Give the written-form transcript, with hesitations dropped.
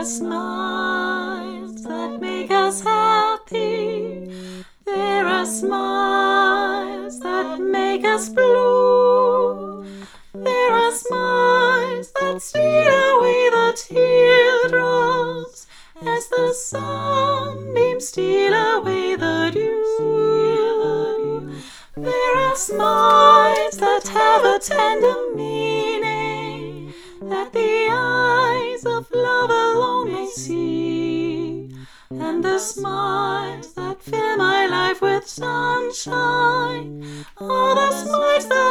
are smiles that make us happy. There are smiles that make us blue. There are smiles that steal away the teardrops as the sunbeams steal away the dew. There are smiles that have a tender meaning that the eyes of love alone may see, and the smiles that fill my life with sunshine are the smiles that